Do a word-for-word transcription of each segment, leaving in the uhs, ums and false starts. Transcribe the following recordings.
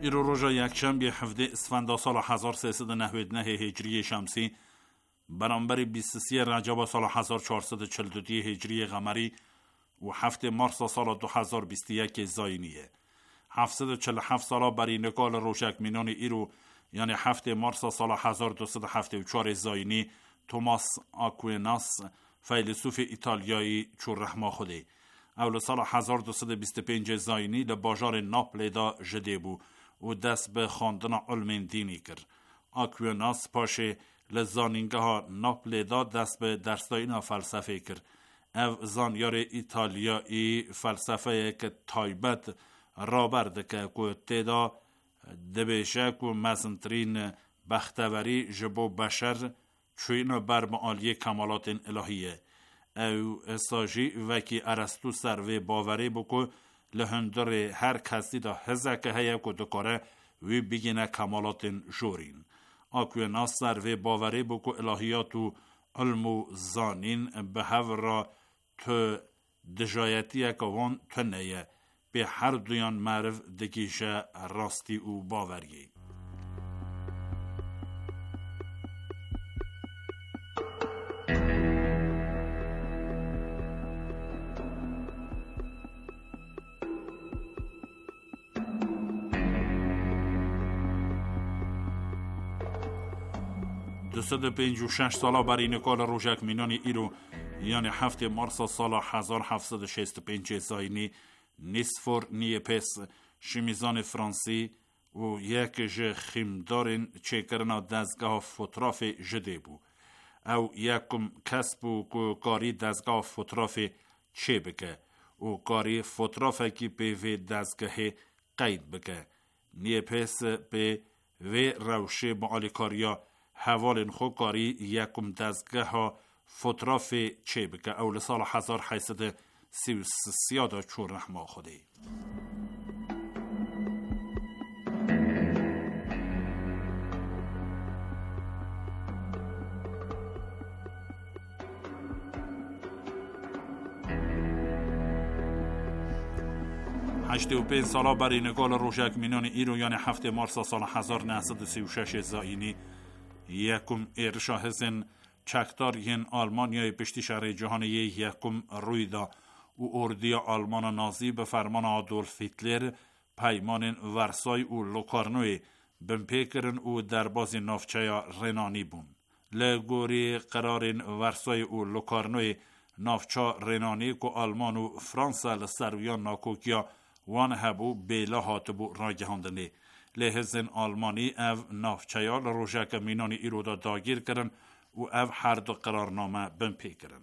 ایرو روژا یکشنبه هفده اسفند سال هزار و سیصد و نود و نه هجری شمسی برابر بیست و سه رجب سال هزار و چهارصد و چهل و دو هجری قمری و هفته مارس سال دو هزار و بیست و یک زاینیه. هفتصد و چهل و هفت سالا برای نکال روشکمینان ایرو یعنی هفته مارس سال هزار و دویست و هفتاد و چهار زاینی توماس آکویناس فیلسوف ایتالیایی چون رحمه خوده. اول سال هزار و دویست و بیست و پنج زاینی لباجار ناپل دا جده بو و دست به خواندن علم دینی کرد. آکویناس پاشه لزانینگه ها ناپل دا دست به درستاینا فلسفه کرد. او زانیار ایتالیایی فلسفه که تایبت را برده که که تیدا دبیشک و مزنترین بختوری جبو بشر چوین بر معالی کمالات الهیه. او ساجی وکی ارسطو سروی باوری بکو لهندر هر کسی دا هزکه هیا که دکاره وی بگینه کمالات جورین. آکویناس سروی باوری بکو الهیات و علم و زانین به هف را تو دجایتی که وان تو نیه به هر دویان معرف دکیشه راستی و باوری. دویست و پنجاه و شش سالا برای نکال روژکمینان ایرو یعنی هفته مارس سال هزار و هفتصد و شصت و پنج زاینی نیسفور نیپس شمیزان فرانسی و یک جه خیمدارین چکرنا دزگاه فوتراف جده بو. او یکم کس بو که کاری دزگاه فوتراف چه بکه و کاری فوتراف کی به وی دزگاه قید بکه. نیپس به وی روشه معالی کاریا حوالین خو کاری یکم دزگاه ها فوتراف چه بکه اول سال هزار و هشتصد و سی و سه دا چون رحمه خوده. هشتاد و پنج سالا برای نکال روژکمینان ایرو یعنی هفته مارس سال هزار و نهصد و سی و شش زاینی یکم ارشاهزن چکتار ین آلمانیای پشتی شهر جهانی یکم روی دا و اردی آلمان نازی به فرمان آدولف هیتلر پیمان ورسای و لوکارنوی بمپیکرن و درباز نافچه رنانی بون. لگوری قرارین ورسای و لوکارنوی نافچه رنانی که آلمان و فرانسا لسرویان ناکوکیا وان هبو بیلا هاتبو را جهاندنه. لحظن آلمانی او نافچهال روژک مینانی ایرودا داگیر کرن و او هر دو قرارنامه بمپی کرن.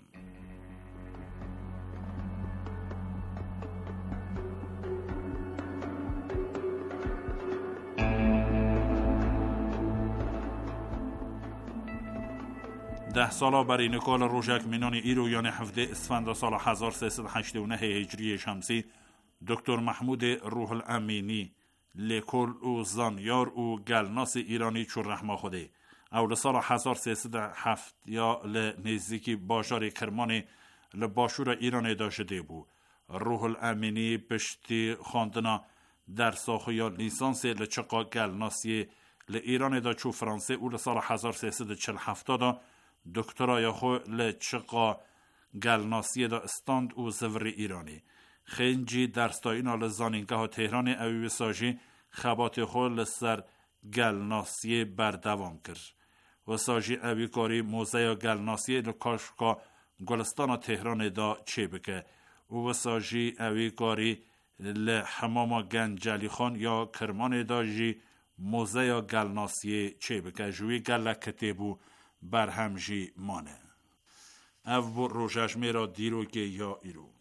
ده سالا برای نکال روژک مینانی ایرو یعنی هفده اسفند سال هزار و سیصد و هشتاد و نه هجری شمسی دکتر محمود روح الامینی لیکول و زانیار و گلناس ایرانی چون رحمه خوده. اول سال هزار و سیصد و هفت یا لنزدیکی باشار کرمان لباشور ایران داشته بو. روح الامینی پشتی خواندنا در ساخو یا لیسانس لچقا گلناسی لایران دا چو فرانسه او لسال هزار و سیصد و چهل و هفت دا دکترا یا خو لچقا گلناسی دا استاند و زور ایرانی. خنجی درستایینا لزانینگه ها تهران اوی ساجی خبات خو لسر گلناسی بردوام کرد. و ساجی اوی کاری موزه گلناسی لکاشکا گلستان تهران دا چه بکه. و ساجی اوی کاری لحمام گنجلی خان یا کرمان دا جی موزه گلناسی چه بکه. جوی گل کتبو برهم جی مانه. او بو روشش میرا دیرو که یا ایرو.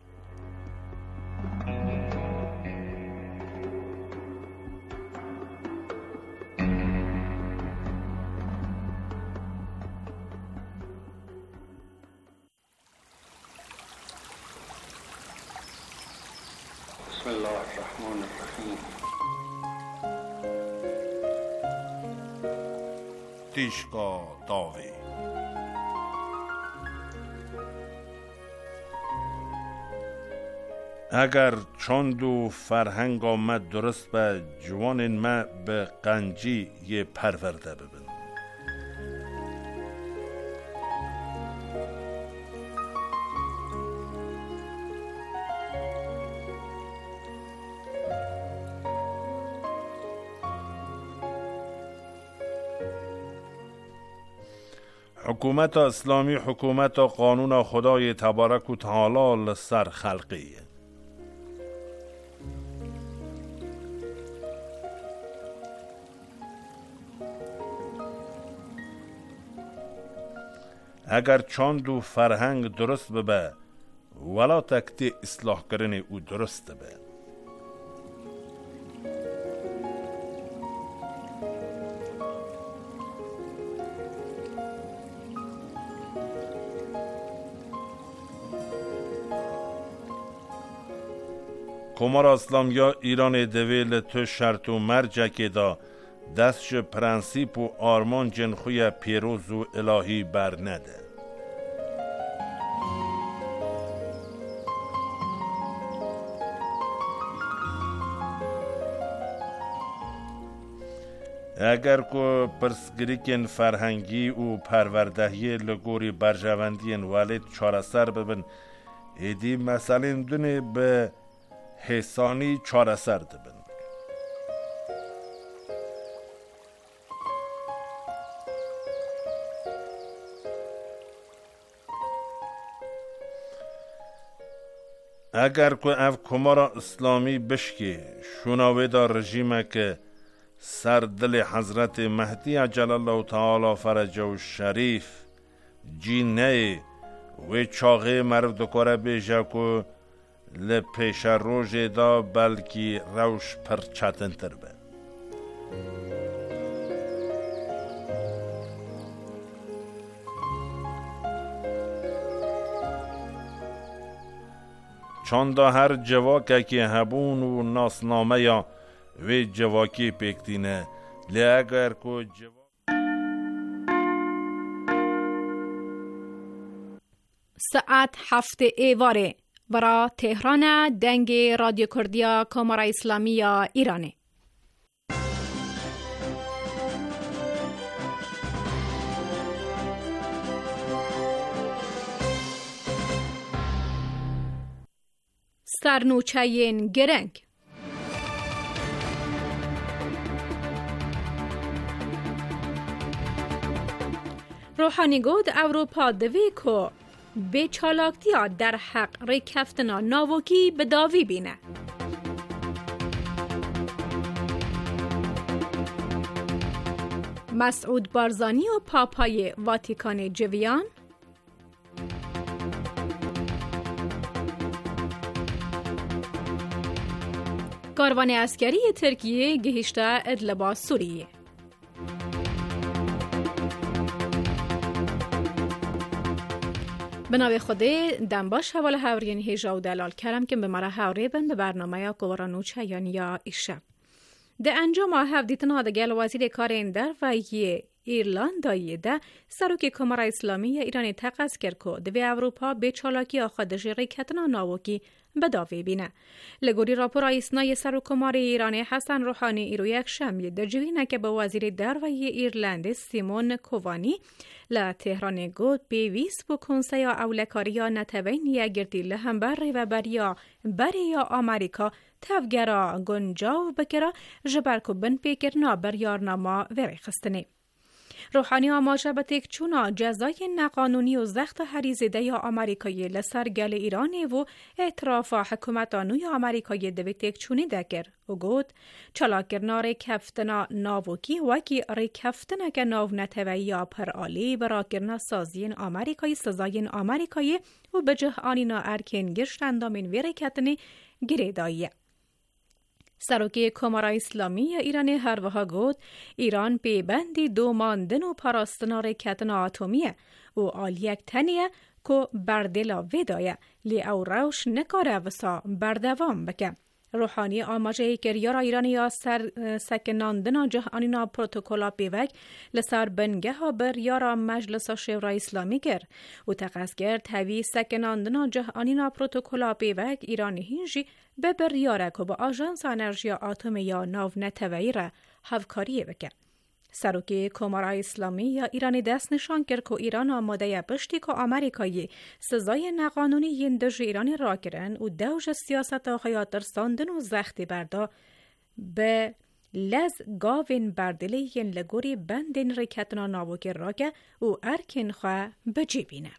بسم الله الرحمن الرحیم. تیشکا داوی اگر چند و فرهنگ آمد درست به جوان ما به قنجی یه پرورده ببین. حکومت اسلامی حکومت قانون خدای تبارک و تعالی لسر خلقیه. اگر چند و فرهنگ درست ببه ولا تکتی اصلاح کرنی او درست به. کمار اسلام یا ایران دویل تو شرط و مرجع که دا دستش پرنسیپ و آرمان جنخوی پیروز و الهی بر نده. اگر که پرسگریکن فرهنگی و پروردهی لگوری برجواندین والد چاره سر ببن ایدی مثلا دونه به حسانی چاره سر دبن. اگر که اف کمار اسلامی بشکی شناوه دا رژیمه که سر دل حضرت مهدی عجل الله تعالی فرجه و شریف جینه و چاقه مرد دکاره بیجه که لپیش روژ دا بلکی روش پر چتن تر به. چاندا هر جواکه که هبون و ناسنامه یا و جواکی پیکتینه لی اگر که جواک ساعت هفت ایواره برا تهران دنگ رادیو کردیا کمار اسلامی یا ایرانه. سرنوچهین گرنگ روحانی گود اروپا دوی که به چالاکتیا در حق ریکفتنا ناوکی به داوی بینه. مسعود بارزانی و پاپای واتیکان جویان کاروان عسکری ترکیه گهشته ادلب سوریه. به نام خدا دنباش حوال هاورین هیجا و دلال کرم که به مرا هاوری بن به برنامه یا گورانوچه یا ایشه. ده انجام هفدیتن ها ده گل وزیر کار اندر و یه ایرلاندایی ده سروکی کمار اسلامی ایرانی تقص کرد که دوی اروپا به چالاکی آخادش ریکتنا ناوکی به داوی بینه. لگوری راپور ایسنای سروکمار ایرانی حسن روحانی ایرو یک شنبه در جوینه که به وزیر در و یه ایرلند سیمون کووانی ل تهران گود به ویس بو کنسیا اولکاریا نتوین یگردی لهم بری و بریا بری یا آمریکا تفگرا گنجاو بکرا جبرکو بن پیکر نابر یارنما وری خستنی. روحانی آماجه به تک چونا جزای نقانونی و زخت حریزده یا آمریکایی لسر گل ایرانی و اعتراف حکومت آنوی آمریکایی دوی تک چونی دکر و گود چلاکرنا ریکفتنا ناوکی وکی ریکفتنا که ناو نتوی یا پر آلی براکرنا سازین آمریکایی سزاین آمریکایی و بجه آنینا ارکین گرشت اندامین ویریکتنی گریداییه. سروکی کمار اسلامی ایران هر وها گود ایران پیبندی دو ماندن و پاراستنا ریکتنا آتومیه و آلیک تنیه که بردلا ویدایه لی او روش نکاره وسا بردوام بکه. روحانی آماجه کریارا ایرانی یا سر سکناندنا جهانینا پروتوکولا بیوک لسر بنگه ها بر یارا مجلس شورای اسلامی گر و تقص کرد هوی سکناندنا جهانینا پروتوکولا بیوک ایرانی هینجی به بر یارا که با آژانس انرژی آتومی یا ناو نتوی را هفکاری بکن. سروکی کمارای اسلامی یا ایرانی دست نشان کرد که ایران آماده پشتی که آمریکایی سزای نقانونی یندج ایرانی را کرن و دوج سیاست آخیا ترساندن و زختی بردا به لز گاوین بردلی ین لگوری بندین ریکتنا نابوکی را که و ارکین خواه بجیبینه.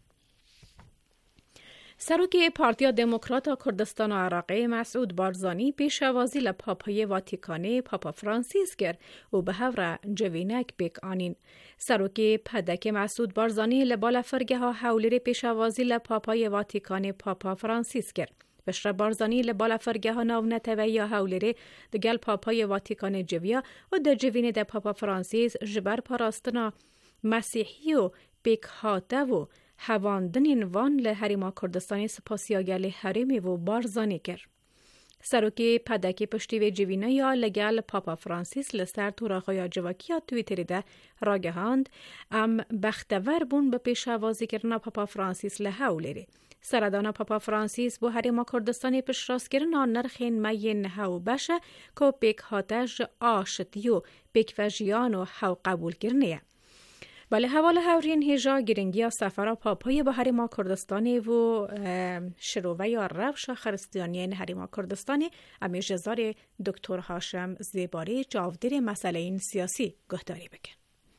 سروکی پارتیا دموکراتا کردستان و عراقی مسعود بارزانی پیشوازی لپاپای واتیکانی پاپا فرانسیس کرد و به هفره جوینک بیک آنین. سروکی پدک مسعود بارزانی لبال فرگه ها حولی پیشوازی لپاپای واتیکانی پاپا فرانسیس کرد. بشر بارزانی لبال فرگه ها ناو نتوی یا حولی دگل پاپای واتیکانی جویا و در جوینه در پاپا فرانسیس جبر پاراستنا مسیحی و بیک هاته و هواندنین وان لحریما کردستانی سپاسیاگل حریمی و بارزانی کرد. سروکی پدکی پشتی و جوینه یا لگل پاپا فرانسیس لسر توراخویا جواکیا تویتری ده راگهاند ام بختور بون به پیشوازی کردن پاپا فرانسیس لحولیری. سردان پاپا فرانسیس با حریما کردستانی پشراست کردن نرخین مین هاو بشه که بیک هاتش آشتیو بیک وجیان و هاو قبول کرنیه. بله حوال هورین هیجا گرنگی سفر پاپای با حریما کردستانی و شروع یا روش خرستیانی حریما کردستانی امی جزار دکتر هاشم زیباری جاودیر مسئله این سیاسی گهداری بکن.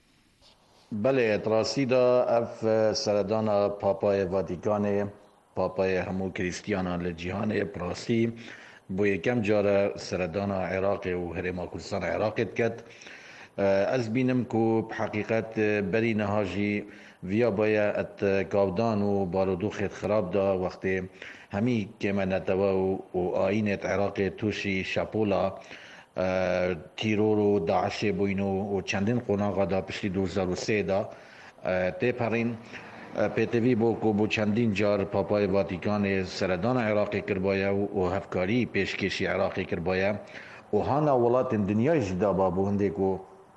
بله اتراسی دا اف سردان پاپای واتیکان پاپای همو کریستیانان لجیهان پراسی بو یکم جار سردان عراق و حریما کردستان عراق کد از بینم که بحقیقت بری نهاجی ویا باید ات کاودان و بارودو خیت خراب دا وقتی همی که من نتوا و آینت عراق توشی شپولا تیرور و داعش بوینو و چندین قناغا دا پشتی دو هزار و سه دا تی پرین پیتوی بو که بو چندین جار پاپای واتیکان سردان عراقی کر باید و هفکاری پیشکشی عراقی کر باید و هانا ولات دنیای جدا بابو هنده که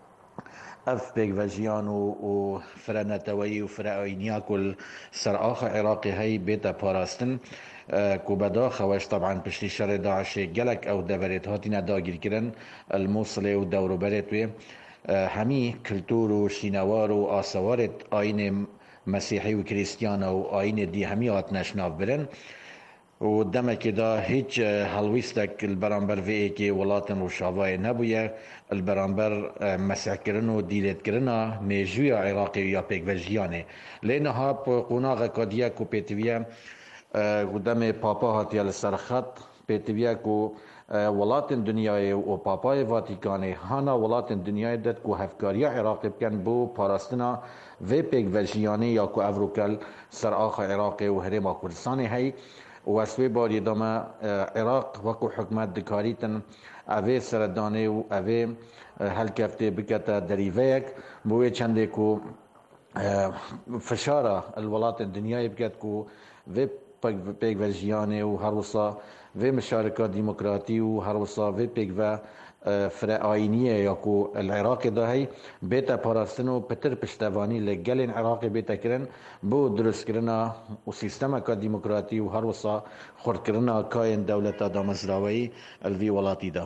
اف بیگ وجیان و فرنتوی و فرعینیا کل سر آخ عراقی های بیتا پاراستن که بدا خوش طبعا پشتی شر داعش گلک او دورت هاتینا داگیر کرن الموصل و دورو برتوی همی کلتور و شینوار و آسوارت آین مسیحی و کریستیان و آین دی همی آت نشناف برن و دمك دا هیچ هلویستک البرانبر في ایکی ولاتن و شابای نبویه البرانبر مسیح کرن و دیلت کرنا میجوی عراقی یا پیک وجیانه لینها قناغ کادیه کو پیتویه و دم پاپا هاتی السرخط پیتویه کو ولاتن دنیای و پاپای واتیکانه هانا ولاتن دنیای داد کو هفکاری عراقی بکن بو پاراستنا و پیک وجیانه یا کو افروکل سر آخ عراقی و هرما کردستانی هی و اسوی باری دام عراق وکو حکمت دکاریتن اوه سردانه و اوه هل کفته بکتا دریویک بوی چنده کو فشاره الولات الدنیای بکت کو و پیک وجیانه و هر وصا و مشارکات ديمقراطي و هر وصا و پیک و فرعاینیه یا کو العراق داهی بیتا پاراستنو پتر پشتوانی لگلین عراق بیتا کرن بو درست کرنا و سیستم کا ديمقراطي و هر وصا خورد کرنا کاین دولتا دامزراوی الوی ولاتی دا.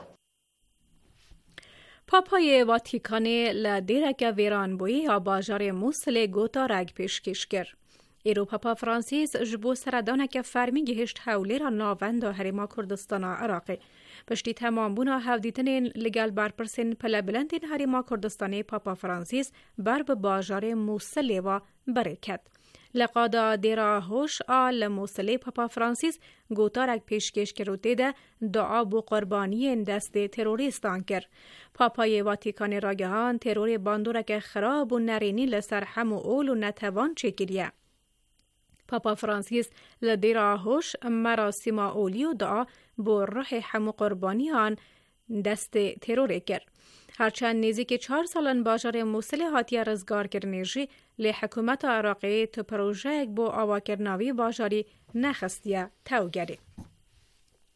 پاپای واتیکان لدیرک ویران بوی یا باجار موسل گوتا رگ پیشکش کرد. ایرو پاپا فرانسیس جبو سردانک فرمی گهشت حولی را ناوند و حریما کردستان عراقی. پشتی تمام بونا هفدیتنین لگل برپرسین پل بلندین حریما کردستانی پاپا فرانسیس بر به باجار موسلی و برکت. لقادا دیرا هوش آل موسلی پاپا فرانسیس گوتارک پیشکش کروتی ده دعا بو قربانی دست تروریستان کر. پاپای واتیکان راگهان ترور باندورک خراب و نرینی لسر هم و اول و نتوان چکریه. پاپا فرانسیس لدیرا هوش مراسم اولی و دعا بو روح هم و قربانیان دست ترور کر. هرچند نیزی که چهار سالن باجار موسل هاتی رزگار کرنیجی لی حکومت عراقی تو پروژه با آواکرناوی باجاری نخستیه توگری.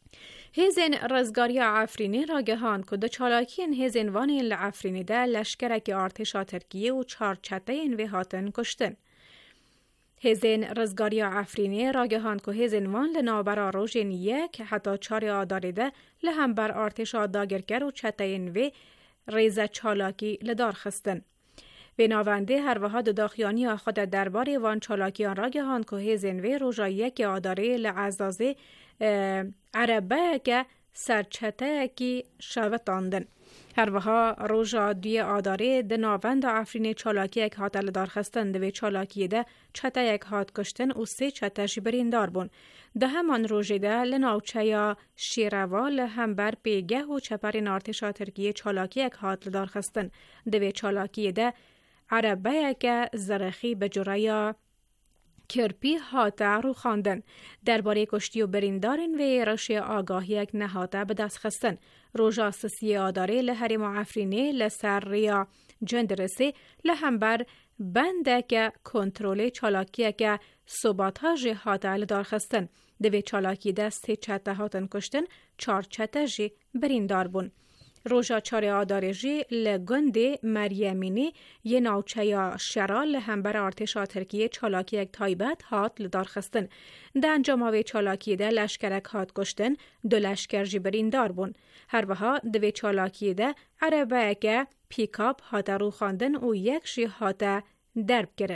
هزین رزگاری عفرینی را گهاند که د چالاکی هزین وانی لعفرینی ده لشکرک ارتشا ترکیه و چهار چته این وی هاتن کشتن. هزین رزگاری عفرینی را گهاند که هزین وان لنابرا روژین یک حتی چاری آداریده لهم بر ارتشا داگرگر و چته این وی ریزه چالاکی لدار خستن. به ناونده هر وها داخیانی خود درباره وان چالاکیان را گهاند که هزین وی روژا یک آداره لعزازه عربه که سرچته کی شوتاندن. هر وها روژا دوی آداره د ناوند عفرین چالاکی یک هات لدار خستن دوی چالاکی ده چته یک هات کشتن و سه چته جبرین دار بون. ده همان روژه ده لناوچه یا شیروال هم بر پیگه و چپر ارتشا ترکیه چالاکی یک هات لدار خستن دوی چالاکی ده عربه که زرخی به جرایا کرپی هاته رو خواندن. درباره کشتی و بریندارین و رشی آگاهی یک نهاته به دست خستن. روژا سسی آداره لحریم عفرینی لسر ریا جندرسی لهم بر بنده که کنترول چالاکیه که ثباتاج هاته لدار خستن. دوی چالاکی دست چته هاتن کشتن چار چته جی بریندار بون. روژا چار آداره جی لگنده مریمینی یه ناوچه یا شرال هم بر ارتشا ترکیه چالاکی یک تایبت هات لدار خستن. ده انجام هاوی چالاکی ده لشکرک هات کشتن دو لشکر جی بریندار بون. هر وها دوی چالاکی ده عربه که پیکاپ هات رو خواندن و یک جی هات درب گرن.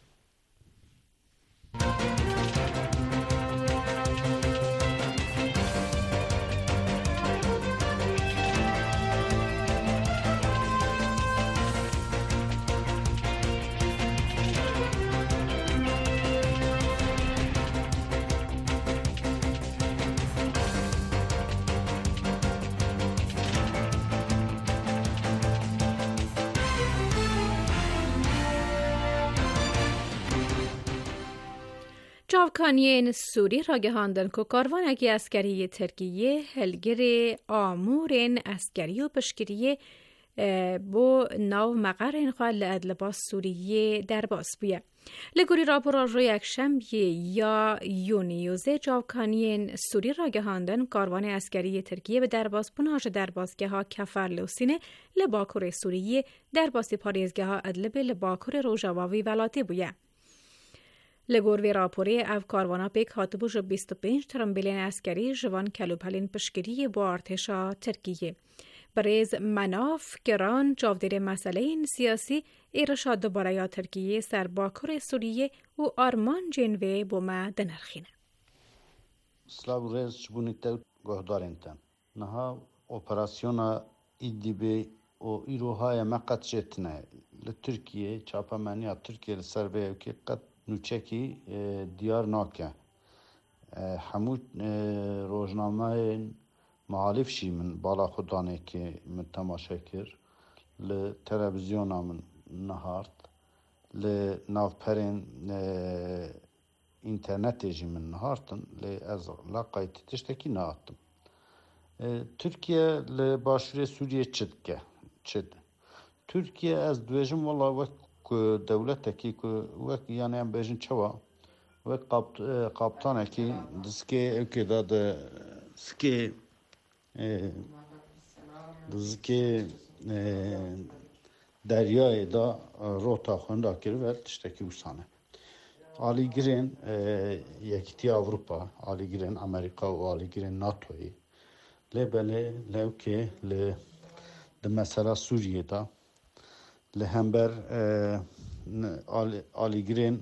جاوکانیین سوری را گهاندن که کاروانکی اسکری ترکیه هلگر آمورین اسکری و پشکریه بو ناو مقرین خواه لعدلباس سوریه در باس بیه. لگوری راپورا رو یک شنبه یا یونیوزه جاوکانیین سوری را گهاندن کاروان اسکری ترکیه به درباس بناج درباسگه ها کفر لوسینه لباکور سوریه درباسی پاریزگه ها ادلب لباکور روژاواوی ولاتی بیه. لگور وی راپوری او کاروانا پیک هاتبو جو بیست و پنج ترمبیلین اسکری جوان کلوپلین پشکری با ارتشا ترکیه. بریز مناف گران جاودیر مسئله این سیاسی ایرشا دوباره یا ترکیه سر باکور سوریه و آرمان جنوه بومه دنرخینه. سلاو ریز چبونیت گهدارینتن. نها اپراسیون ایدیبی و ایروهای مقد شتنه لترکیه چاپمانی ترکیه لسر به که قد نوچکی دیار ناکه همون روزنامه معالف شی من بالا خودانه که من تماشا کر ل تلویزیون من نهارد ل نافپرین اینترنت جی من نهارتن ل از لاقایت تشتکی نهارتم. ترکیه ل باشور سوریه چد که چد ترکیه از دویجم والله وقت دولت کی که وقت یعنی هم بیشتر چوا وقت قابط قابطانه کی دسکه اوکی داد سکه دسکه دریای دا روتا خونده کرد و تشتکی وسانه. آلیگرین یکیتی اروپا، آلیگرین آمریکا و آلیگرین ناتوی. لبله لوکی ل دمساله سوریه دا لهمبر آلیگرین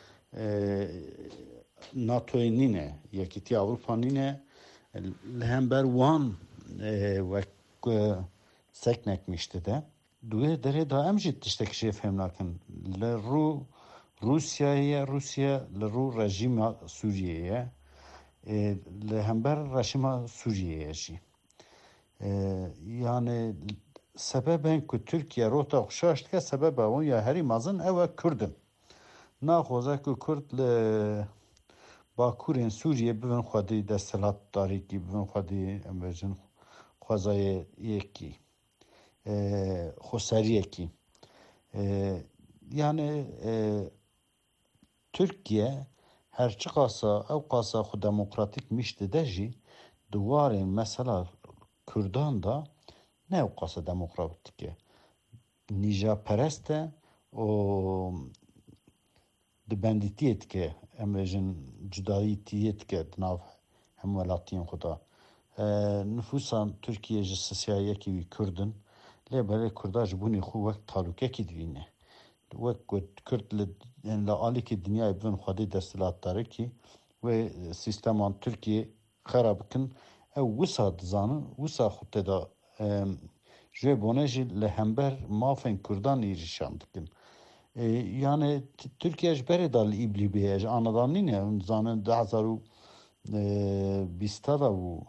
ناتوی نینه یکیتی اروپا نینه لهمبر وان وک سکنک میشته ده دوی داره دا امجید تشتکشی فهم نکن لرو روسیه روسیه لرو رژیم سوریه لهمبر رژیم سوریه شی یعنی سبب این که ترکیه رو تا خوشاشت که سبب اون یا هری مازن او کردن ناخوزه که کرد ل باکورین سوریه ببین خودی دستلات داری کی ببین خودی امروزن خوزای یکی خسریه کی یعنی ترکیه هرچی قاسا او قاسا خود دموکراتیک میشته دجی دوارên mesela Kürdan da ne uqasa demokratike nija pereste o dibenditiyet ke emrejin cudayitiyet ke dnav hem welatiyên xuda nüfusan Türkiye ji siyasiyekî wî Kurdin lê berê Kurda ji bunî xwe wek talûkekî dibîne wek ku Kurd li li alîkê dinyayê bin xwedî desthilatdarekî ve sisteman Türkiye xera bikin ew wisa dizanin wisa xwe tê da ji bonê jî li hember mafên Kurdan êrişan dikin. Yani Türkiye ji berê da li Îdlibê ji anadanîne zanin di hezar û bîsta da û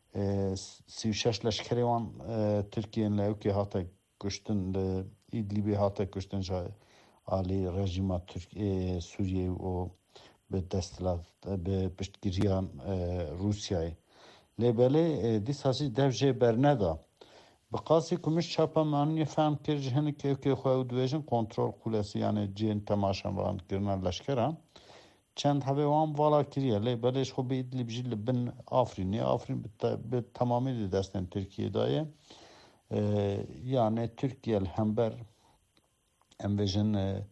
sî û şeş leşkerê wan Tirkiyeyên li Ewkê hate kuştin li Îdlibê hate kuştin ji alî rejîma Sûriyê û bi desthilat bi piştgiriya Rûsyayê lê belê dîsa jî dev jê berneda bi qasî ku min çapa maniye fehm kir ji hinek Ewkê xwe û dibêjin kontrol kulesî yani cihên temaşevankirina leşkeran çend hevê wan vala kiriye lê belê ji xwe bi Îdlib jî li bin Afrînê Afrîn bi tamamî li destên Tirkiyê da ye yani Türkiye li hember em bêjin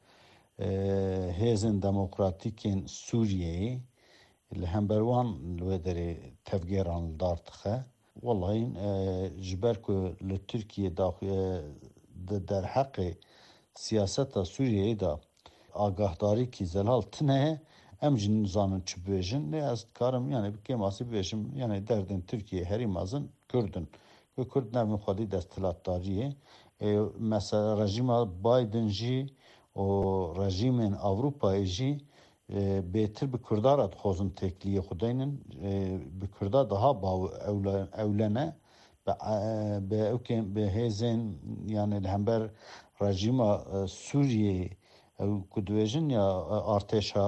hêzên demokratîkên Sûriyeyê li hember wan li wê derê tevgêran li dar dixe wallahi ji ber ku li Tirkiye daxuye di derheqê siyaseta Sûriyeyê da agahdarîkî zelal tune em jî nizanin çi bêjin lê ez dikarim yani bi kêmasî bêjim yani derdên Tirkiye herî mezin Kurdin ku Kurd nevên xwedî desthilatdariyê mesela rejîma Biden jî û rejîmên Avrupayê jî bêtir bi Kurda re dixwazin têkiliyê xwe deynin bi Kurda daha ewlene bi Ewkê bi hêzên yani li hember rejîma Sûriyê ku dibêjin ya artêşa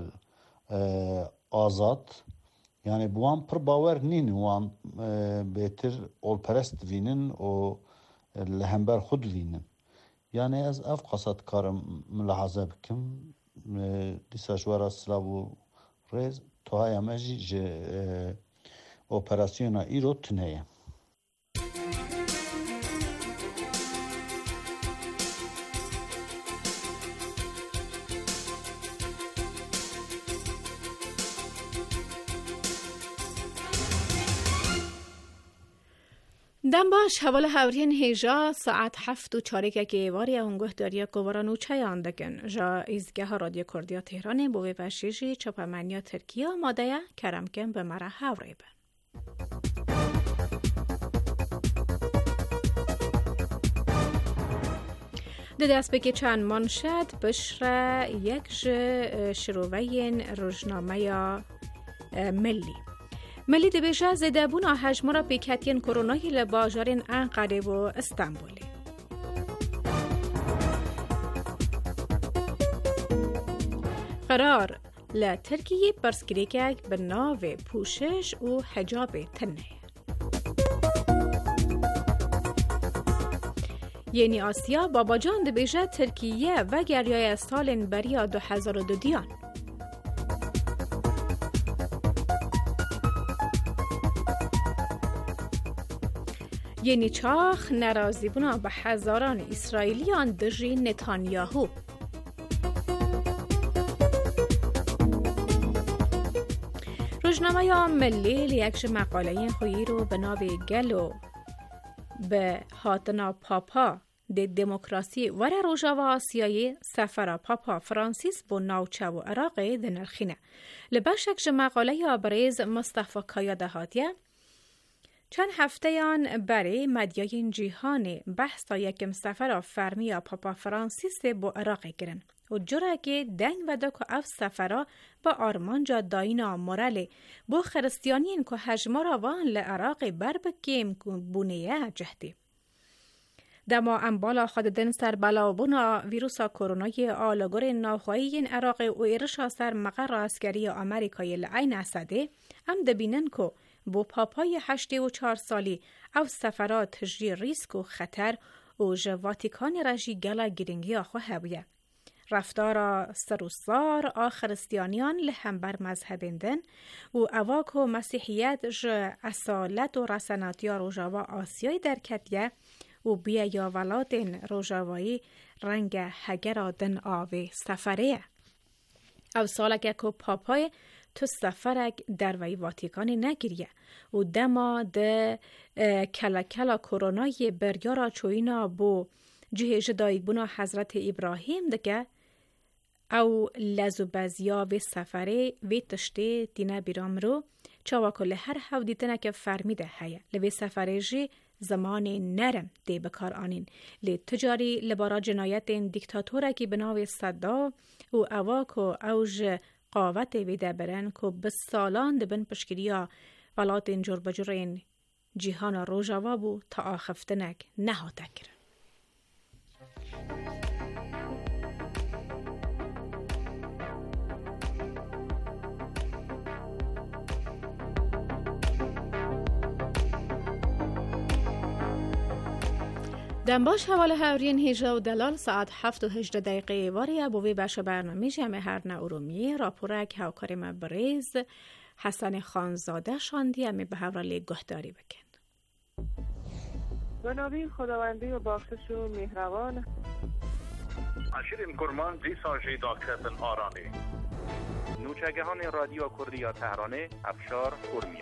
azad yani bi wan pir bawer nînin wan bêtir olperest dibînin û li hember xwe dibînin yani ez ev qasa dikarim milahaze bikim dîsa ji wera silav û rêz tuhaya me jî ji operasyona îro tune ye. دم باش حوال هورین هیجا ساعت هفت و چارک که واری هنگوه داریا کوورانو چایان دکن جا ایزگاه رادیو کردیا تهران بوی بشیشی چپمنیا ترکیه ماده کرمکن به مره هوری بن. ده دست بکی چند منشد بشر یک شروعین روزنامه یا ملی ملی دبیجه زده بونا هجمورا پیکتین کرونایی لباجارین انقره و استانبولی. قرار لترکیه برسکریکه به ناو پوشش و حجاب تنه. یعنی آسیا بابا جان دبیجه ترکیه و گریای سالن بریا دو هزار و دو دیان. یعنی چاخ نرازی بنا به هزاران اسرائیلیان دژی نتانیاهو. روزنامه یا ملی لیکش مقاله خویی رو به ناو گلو به هاتنا پاپا د دموکراسی ور روژاوا آسیایی سفر پاپا فرانسیس بو ناوچه و عراق دنرخینه. لبشک مقاله یا بریز مصطفی کایا دهاتیه چند هفته یان برای مدیای جیهان بحث تا یکم سفر فرمی پاپا فرانسیس با عراق گرن و جرا که دنگ ودا که اف سفرا با آرمانجا داینا مورال با خرستیانین که هجمارا وان لعراق بر بکیم بونیه جهدی. دما انبالا خود دن سر بلا بنا ویروسا کرونای آلگور ناخواهی عراق و ایرشا سر مقر عسکری آمریکای لعین اسده هم دبینن که بو پاپای هشتی و چار سالی او سفرات تجری ریسک و خطر و جواتیکان رجی گلا گرینگی آخو هبیه. رفتار سروسار آخرستیانیان لهم بر مذهبندن و اواک و مسیحیت ج اصالت و رسناتیا روژاوا آسیای در کتیه و بیا یا ولادن روژاوایی رنگ هگر دن آوی سفره. او سالک که پاپای تو سفرک در وی واتیکانی نگیریه و دما ده کلا کلا کرونای بریارا چوینا بو جه جدایی بونا حضرت ابراهیم دکه او لزو بزیا و سفره و تشته دینا بیرام رو چاوا کل هر حو دیتنه که فرمیده هیا لوی سفره جی زمان نرم دی بکار آنین لی تجاری لبارا جنایت این دیکتاتوره که بناوی صدا و اواک و اوج قاوت ویده برن که به سالان دبن پشکریا ولات این جور بجور این جیهان روژاوا بو تا آخفتنک نها تکر. دنباش حواله هاورین هیجا و دلال ساعت هفت و هجده دقیقه واریا بوی باش برنامه جمع هر نورومیه راپورک هاوکاریم بریز حسن خانزاده شاندی همی به هورالی گهداری بکن. به نامی خداوندی و بخشش و مهربان اشیرین کرمان دیساجی داکتن آرانی نوچگهان رادیو کردیا تهرانه افشار کرمیه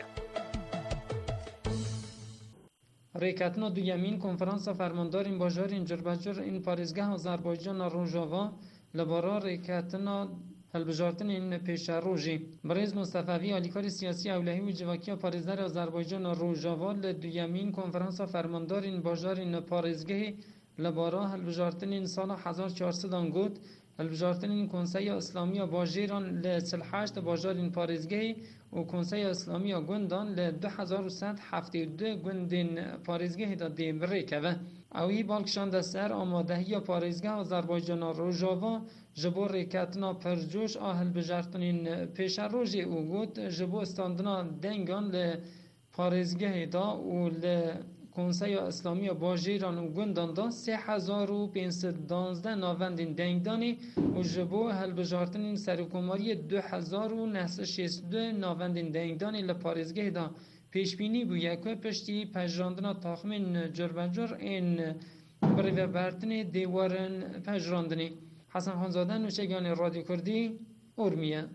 ریکتنا دویمین کنفرانس فرماندار این باجار این جربجر این پاریزگاه آذربایجان روژاوا لبارا ریکتنا هلبجارتن این پیش روژی بریز مصطفی علیکار سیاسی اولهی و جواکی پاریزدار آذربایجان روژاوا لدویمین کنفرانس فرماندار این باجار این پاریزگاه لبارا هلبجارتن این سال هزار و چهارصد انگود هلبجارتن این کنسای اسلامی باجیران ل چهل و هشت باجار این پاریزگاه و کنسای اسلامی گوندان ل دو هزار و صد و هفتاد و دو گوندین پاریزگاه دادی بریکه اوی بالکشان دستر آمادهی پاریزگاه آذربایجان روژاوا جبو ریکتنا پرجوش آهل بجارتنین پیش روژی او گوت جبو استاندنا دنگان ل پاریزگاه دا و ل کنسای اسلامی باجیران و گوندان دا سه هزار و پینصد و دانزده ناوندین دنگدانی و جبو هل بجارتنین سرکوماری دو هزار و نهصد و شصت و دو ناوندین دنگدانی لپارزگاه دا پیش بینی بو یکو پشتی پجراندنا تاخمین جربنجر این بریو برتن دیوارن پجراندنی. حسن خانزاده نوشگان رادیو کردی ارمیه.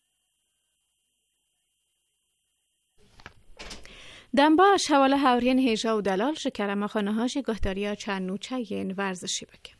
دنباش حواله هاورین هیجا و دلال شکرم خانه هاش گهداریا چند نوچه ین ورزشی بکن.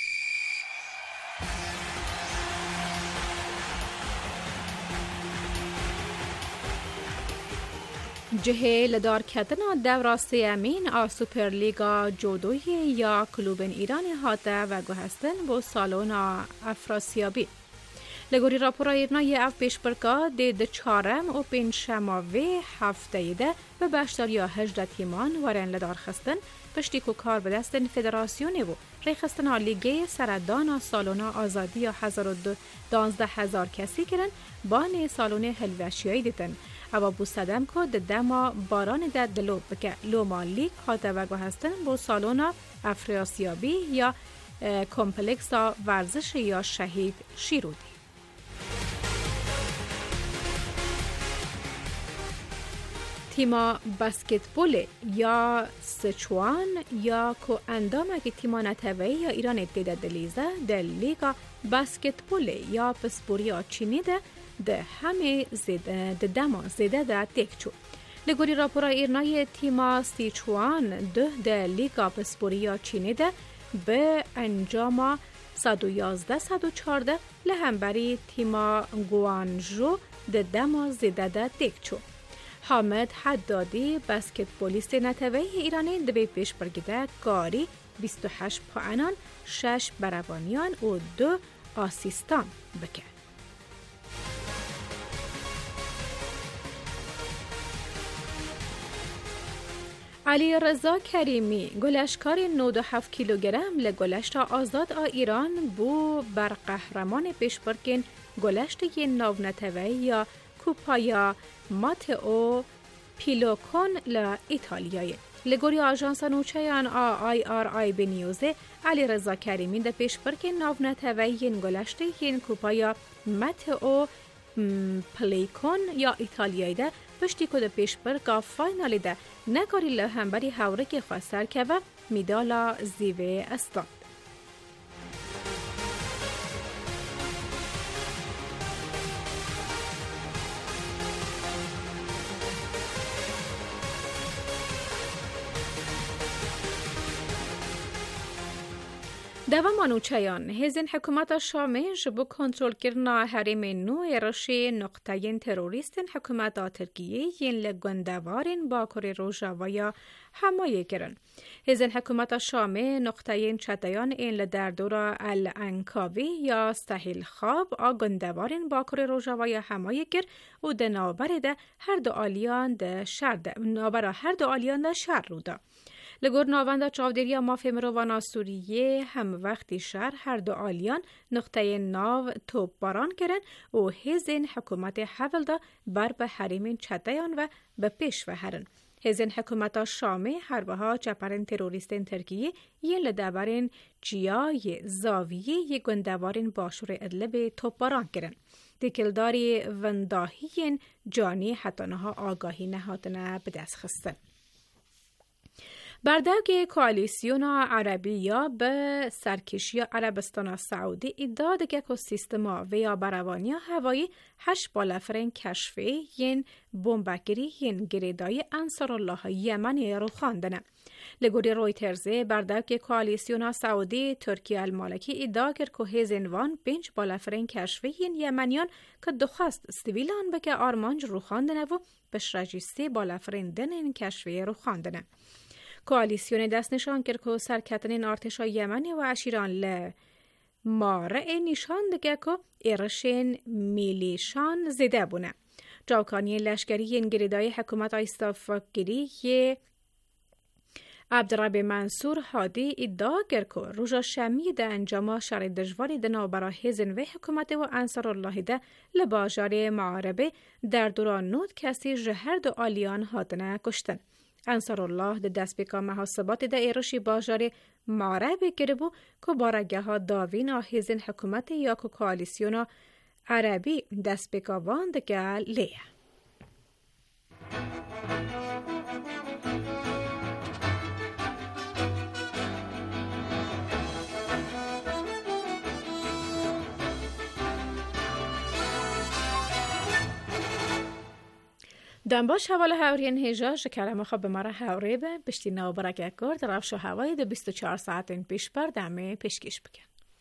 جهه لدار کدنا دوراسته امین آ سوپرلیگا جودوی یا کلوبن ایران هاته و گوهستن با سالون افراسیابی. لگوری راپورا ایرنای اف پیش برکا ده ده چارم و پین شماوی هفته ده به بشتار یا هجده تیمان وارن لدار خستن پشتی که کار به دستن فدراسیونی و ریخستن ها لیگه سردان سالونا آزادی یا هزار و دانزده هزار کسی کرن بان سالون هلوشیایی دیتن اوا بو صدم که ده دما باران ده دلو بکه لوما لیگ خاطه و گوهستن با سالونا افراسیابی یا کمپلکس ورزش یا شهید شیرودی. تیما بسکتبول یا سچوان یا کو اندامه که تیما نتوی یا ایران دیده دلیزه در لیگا بسکتبول یا پسپوریا چینی ده ده همه زیده ده دما زیده ده تکچو. لگوری راپورا ایرنای تیما سیچوان ده ده لیگا پسپوریا چینی ده به انجام صد و یازده صد و چهارده لهمبری تیما گوانجو ده دما زیده ده تکچو. حامد حدادی بسکتبولیست نتوی ایرانی دبی پیش برگیده کاری بیست و هشت پوانان شش برابانیان و دو آسیستان بکن. علی رضا کریمی گلشکار نود و هفت کیلوگرم لگلشت آزاد آ ایران بو بر قهرمان پیش برگین گلشت ی ناو نتوی یا کوپایا ماتئو پیلوکون ل ایتالیایی لگوری آژانس نوچیان آی آر آی بی نیوزه علی رضا کریمی ده پیش پر که ناو نتوی ین گلشته ین کوپایا متئو پلیکون یا ایتالیایی ده پشتی که ده پیش پر که فاینالی ده نکاری لحنبری هوره که خواستر که و میدالا زیوه استاد. دوام نوچیان هزین حکومت شامی جبو کنترل کرنا حریم نو رشی نقطه تروریست حکومت ترکیه ین لگندوارین با کره روژاوا یا حمایه کرن. هزین حکومت شامی نقطه چتیان این لدردورا الانکاوی یا استحیل خواب آگندوارین با کره روژاوا یا حمایه کر و دنابر ده هر دو آلیان ده شر ده نابرا هر دو آلیان ده شر رو ده. لگور ناوند چاودریا مافی مرووانا سوریه هم وقتی شهر هر دو آلیان نقطه ناو توپ باران کرن و هزین حکومت حول دا بر به حریمین چدیان و به پیش و هرن. هزین حکومت شامی هر بها چپرین تروریستین ترکیه یه لدبرین جیای زاویه یه گندوارین باشور ادلب توپ باران کرن. دیکلداری ونداهین جانی حتی نها آگاهی نهاتنه به دست خستن. بردوگ کوالیسیون عربی یا به سرکشی عربستان سعودی ادعا دکه که سیستما و یا بروانی هوایی هشت بالافرین کشفی ین بمبگیری ین گریدای انصار الله یمنی رو خواندنه. لگوری رویترز بردوگ کوالیسیون سعودی ترکیه المالکی ادعا کرد که هزینوان پنج بالافرین کشفی ین یمنیان که دخواست سیویلان بکه آرمانج رو خواندنه و بشرجیستی بالافرین دن این کشفی رو خواندنه. کوالیسیون دست نشان کرد که سرکتنین ارتش یمنی و عشیران ل ماره نشان دگه که ایرشین میلیشان زده بونه. جاوکانی لشکری انگریدای حکومت ایستافگیری یه عبدالرب منصور هادی ادعا کرد که روژا شمی ده انجام شر دجواری ده نابرا هزین و حکومت و انصار الله ده لباجار معاربه در دوران نود کسی جهر دو آلیان هاتنه کشتن. انصار الله ده دست بکا محاسبات ده ایرشی باجار معاربه گربو که بارگه ها داوین آهیزین حکومت یا که کوالیسیون عربی دست بکا واند گل لیه. دنباش حواله هاورین هیجا شکرم خواب مرا هاوری به بشتی نو برگه کرد رفش و هوایی ده بیست و چهار ساعتین پیش بر دمه پیشکش بکن.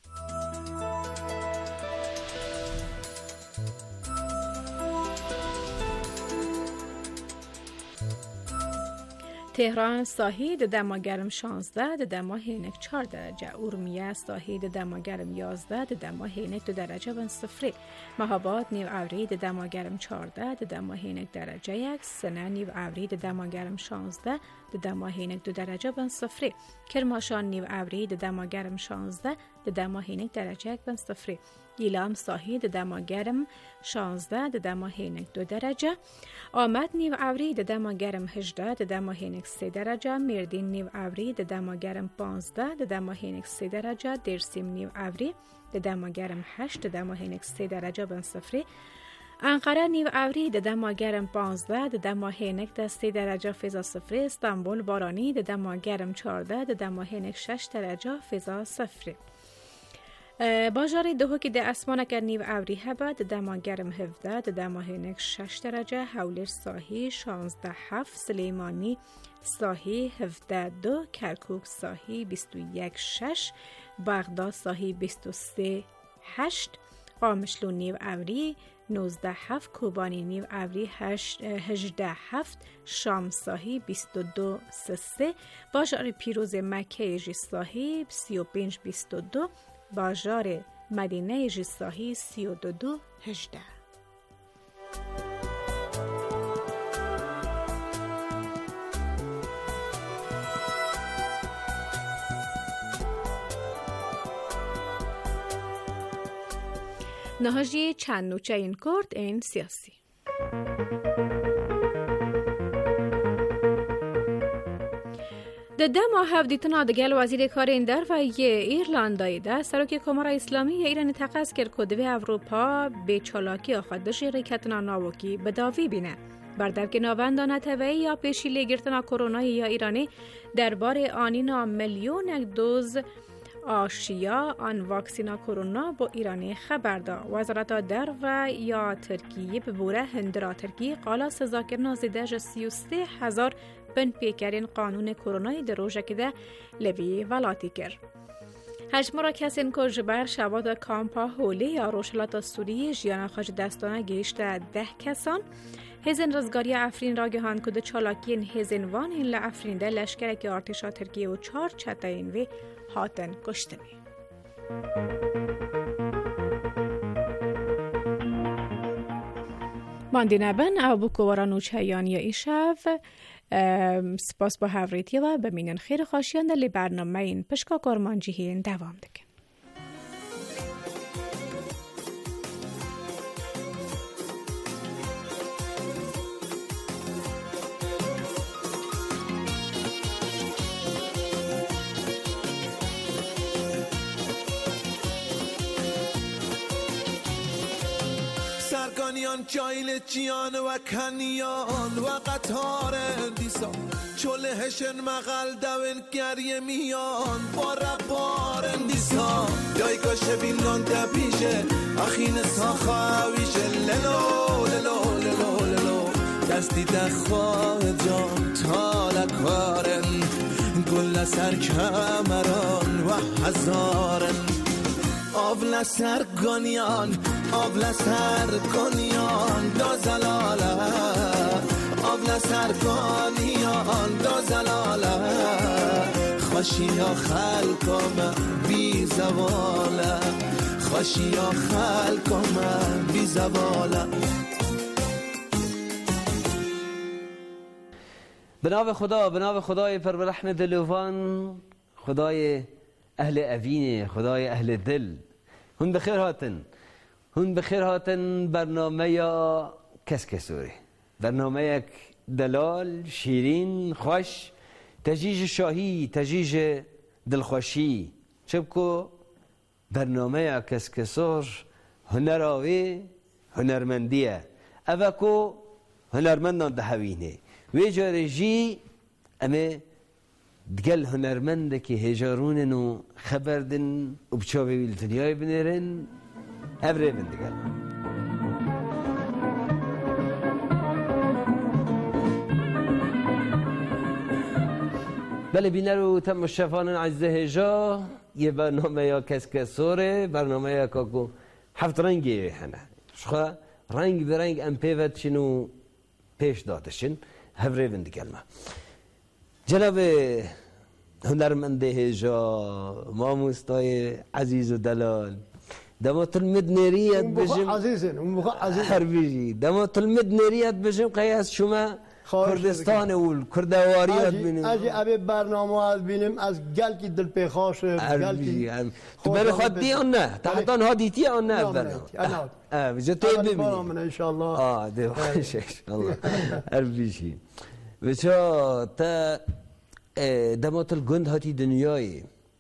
تهران ساحی ده دما گرم شانزده ده دما هینک چهار درجه. اورمیه ساحی ده دما گرم یازده ده دما هینک دو درجه بن صفری. مهاباد نیو اوری ده دما گرم چهارده ده دما هینک درجه یک. سنه نیو اوری ده دما گرم شانزده ده دما هینک دو درجه بن صفری. کرماشان نیو اوری ده دما گرم شانزده ده دما هینک درجه یک بن صفری. ایلام ساحی ده دما گرم شانزده ده دما هینک دو درجه. آمد نیو اوری ده دما گرم هجده ده دما هینک سه درجه. مردین نیو اوری ده دما گرم پانزده ده دما هینک سه درجه. درسیم نیو اوری ده دما گرم هشت ده دما هینک سه درجه بن صفری. انقره نیو اوری ده دما گرم پانزده ده دما هینک ده سه درجه فضا صفری. استانبول بارانی ده دما گرم چهارده ده دما هینک شش درجه فضا صفری. باجار دهو که ده اسمانه که نیو اوری هبه ده دما گرم هفده ده دما هینک شش درجه. حولر ساحی شانزده هفت. سلیمانی ساحی هفده دو. کرکوک ساحی بیست و یک شش. بغداد ساحی بیست و سه هشت. قامشلو نیو اوری نوزده هفت. کوبانی نیو اوری هجده هفت. شام ساحی بیست و دو سه سه. باجار پیروز مکه جی ساحی سی و پنج بیست و دو. باجار مدینه جساهی سی و دو دو هجده. نهاجی چند نوچه این کرد این سیاسی. ده ده ماه هفدیتنا دگل وزیر کار در و یه ایرلاندایی ده سروک کمار اسلامی ایران تقص کرد که دوی اروپا به چالاکی آخدش ریکتنا ناوکی بداوی بینه. بردر که نواندان توی یا پیشی لگرتنا کرونایی یا ایرانی دربار آنینا میلیون دوز آشیا آن واکسینا کرونا با ایرانی خبر دا. وزارت در و یا ترکیه به بوره هندرا ترکیه قالا سزا کرنا زیده سی و سه هزار بن پیکرین قانون کرونایی در روژه که ده لوی ولاتی کر. هجمارا کسین که جبر شباد کامپا هولی یا روشلات سوریه جیانا خاج دستانه گیشته ده کسان هزین رزگاری افرین را گهان کده چالاکین هزین وان این لعفرین ده لشکره که ارتشا ترکیه و چار چطه این وی هاتن کشتنی. ماندی نبن او بکوارا نوچهیان یا ایشف سپاس با هوریتی و بمینن خیر خوشیان دلی برنامه این پشکا کارمانجیهین دوام دکن. سرگانیان جایل جیان و کنیان و قطار دیسان چوله هشن مغل دوین گریه میان با ربار دیسان یای گاشه بینان دبیشه اخین ساخاویشه للو للو للو للو دستی دخواه جان تالکارن گل سر کمران و هزارن آبل سرگانیان آبل سرگانیان دا زلاله آبل سرگانیان دا زلاله خوشی یا خلقم بی زواله خوشی یا خلقم بی زواله. به نام خدا، به نام خدای پربرحم دلوان، خدای اهل اوینه، خدای اهل دل. هون بخیر هاتن هون بخیر هاتن برنامه یا کس کسوری، برنامه یک دلال شیرین خوش، تجیج شاهی، تجیج دلخوشی. چبکو برنامه یا کس کسور هنراوی هنرمندیه، اوکو هنرمندان دهوینه وی جاره جی امه دگل هنرمنده که هجارونن و خبردن و بچاوه ویل دنیای بنیرن هبره بن دگل. بله بینرو تم شفان عزیزه هجا یه برنامه یا کس کسوره، برنامه یا کاکو هفت رنگی هنه شخوا رنگ به رنگ ام پیوت شنو پیش دادشن هبره بن دگل ما. جناب هنرمند هجا ماموستای عزیز و دلال دمات المدنریت بجم عزیزن اون موقع عزیز حربیجی دمات المدنریت بجم قیاس شما کردستان و کردواریات بینیم اجی ابی برنامه از بینیم از گل کی دل پیخاش گل کی تو برای خود دی آن نه تحتان ها دیتی آن نه برنامه اه بجا تو ببینیم ان شاء الله آه ده خوش ان شاء الله حربیجی بچا تا دمات الگند هاتی دنیای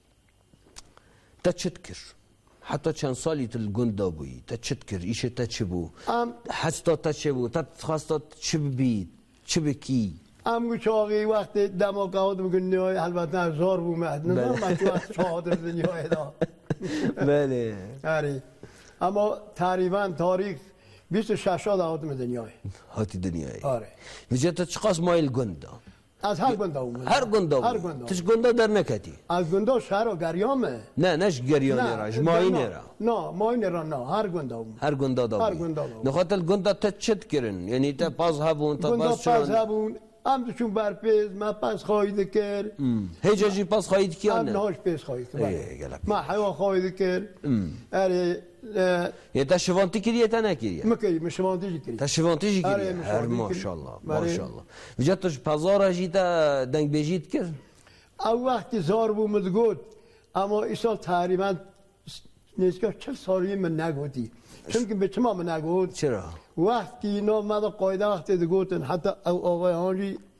تا چت کر حتی چند سالی تل گند دابوی تا چت کر ایشه تا چه بو حستا تا چه بو تا خواستا چه بید چه بکی ام گو چاقی وقت دما قهاد بگن دنیای البته هزار بو مهد نظام من تو از شهادر دنیای دا بله آره اما تقریبا تاریخ بیست و شش دهاتم دنیای هاتی دنیای آره ویجا تا چقاس مایل گند دا از هر گنده اومد هر گنده اومد تش گنده در نکتی از گنده شهر و گریامه نه نش گریانه را جماعینه را نه ماینه را نه هر گنده اومد هر گنده دا هر گنده اومد نخاطر گنده تا چت کرن یعنی تا پاس هبون تا گنده پاس پاس هبون هم چون برپیز ما پاس خواهید کرد هیچ جی پاس خواهید کی آن نه هاش پیس خواهید کرد ما حیوان خواهید کرد اره یه تا شوانتی کریه تا نکریه مکی مشوانتی جی کریه تا شوانتی جی کریه هر ماشاءالله ماشاءالله وجا توش پازار جی تا دنگ بجید کرد او وقتی زار بومد گود اما این سال تقریبا نیسکا چه سالی من نگودی چون که به تمام نگود چرا؟ وقتی اینا مدا قایده وقتی گوتن حتی او آقای هانجی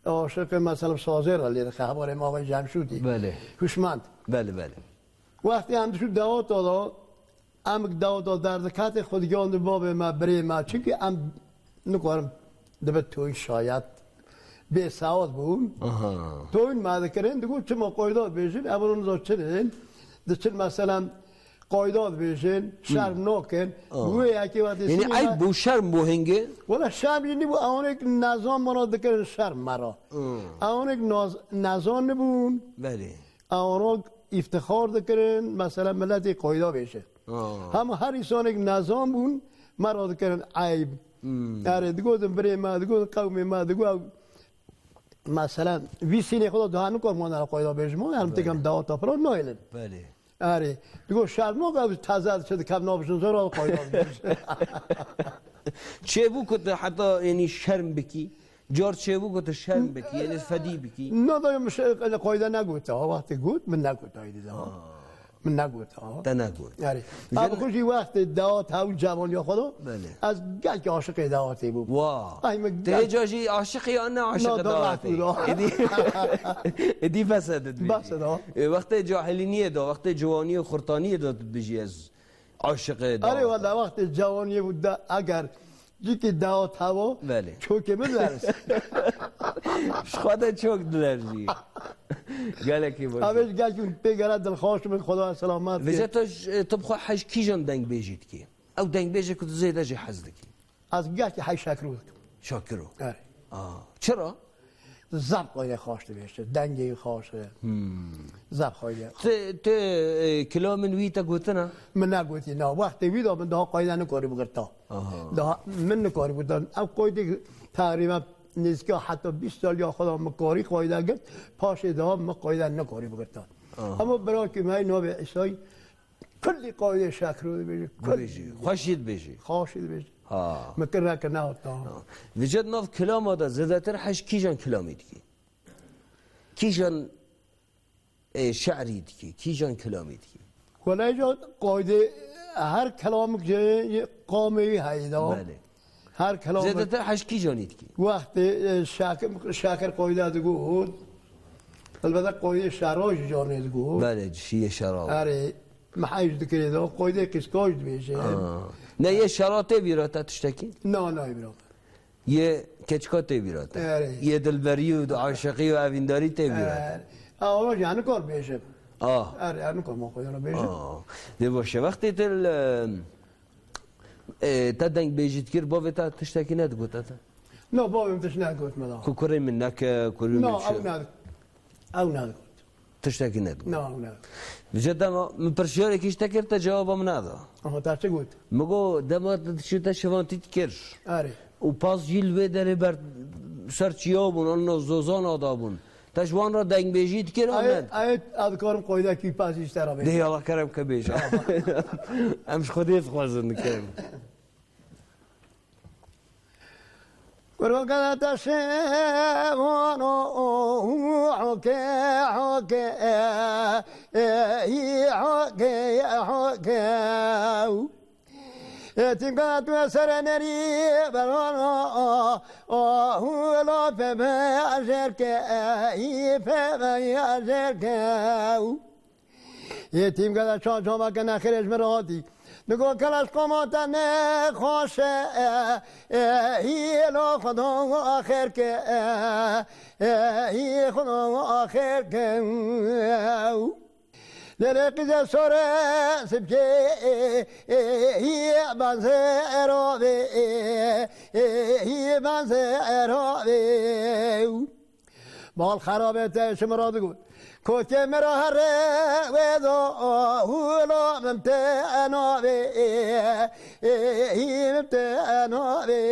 عاشق مثلا سازر علی خبر ما آقای جمشودی بله هوشمند بله بله وقتی هم شد دوات دادا ام دوات در دکات خودگان باب ما بری ما چون که ام نکارم دبت توی شاید به سعاد بون توی ما دکرین دگو چه ما قایداد بیشین اولون زوجتن دچن مثلا قایداد بیشین شرم نکن گوی یکی وقتی یعنی ای بو شرم بو هنگه ولی شرم یعنی بو اون یک نظام مرا دکرین شرم مرا اون یک نظام نبون بله اون افتخار دکرین مثلا ملت قایدا بیشه هم هر انسان یک نظام بون مرا دکرین عیب اره دگو دم بری ما دگو قوم ما دگو مثلا وی سینه خدا دهانو کار ماندن قایدا بیشمون هم تکم دعوت تا پرا نایلن بله آره دیگه شرم نگاه تازه شده کم نابشون زور قایدا چه بو که حتی یعنی شرم بکی جار چه بو که شرم بکی یعنی فدی بکی نه دایم قایدا نگوته ها وقتی گوت من نگوته هایی دیده ها من نگوته ها تا نگوت آره اما خوشی وقت دعوت ها و جوانی خدا از گل که عاشق دعواتی بود واه ته جاجی عاشق یا نه عاشق دعواتی ادی فسدت بسد وقت جاهلینیه دا وقت جوانی و خرطانیه دا بجی از عاشق دعوت آره والله وقت جوانی بود اگر جی که دعوت ها بله چوکه بدرس خدا چوک دلرجی گله کی باشه اوش گل که بگره دلخواست من خدا سلامت وجه تو تبخوا حج کی جان دنگ بیجید کی او دنگ بیجه که زیده جی حزد کی از گل که حج شکرو شاکرو آره آه چرا زب قایده خواسته بیشته دنگی خواسته زب قایده ت کلا من وی تا گوتنا من نگوتی نه وقتی وی دا من دا قایده نکاری بگرتا دا من نکاری بودن او قایده تقریبا نیست حتی بیست سال یا خدا مکاری قایده گرد پاش دا ما قایده نکاری بگرتا اما برای که من نو به عیسی کلی قایده شکر بیجی بیجی خوشید بیجی خوشید بیجی ها مکر که نه تا وجد ناف کلام هذا زیادتر حش کی جان کلامی دی کی جان شعری دی کی جان کلامی دی ولی جا قایده هر کلام که قامی هایدا بله هر کلام زیادتر حش کی جانی دی وقت شاکر شاکر قایده دگو بود البته قایده شراج جانی دگو بله شیء شراب آره محایج دکری دا قایده قسکاج میشه نه یه شراطه بیراته تشتکی نه نه بیراته یه کچکاته بیراته یه دلبری و عاشقی و اوینداری ته بیراته آه جان کار میشه آه آره آن کار ما خودم میشه آه ده باشه وقتی تل تا دنگ بیجید کر با وتا تشتکی ندگوت تا نه با من تش نگوت مدا کوکری من نک کوری من نه او نه او نه تشتکی ندگوت نه نه بجد ما من پرشیاری کیش تکر تا جوابم ندا آها تا چه گوت مگو دم شتا شوانتیت کر آره و پاس جیل و داره بر سرچیابون آن زوزان آدابون تجوان را دنگ بیجید کر آمد آیت ادکارم قایده کی پاسیش ترا بیش دی الله کرم که بیش امش خودیت خوازن کرم ورقدت شيوان حكي حكي حكي حكي تنقات وسرنري بلانا هو لا فما أجرك فما أجرك يتيم قد شان شان ما كان خرج مراتي نگو کلاش قامت نخواشه ای لا خدا آخر که ای خدا آخر که لرقیز سوره سبکه ای بانزه اراوه ای بانزه اراوه بال خرابه تش مراد گود کوچه مرا هر ویدو هولا ممتعنا بی ممتعنا بی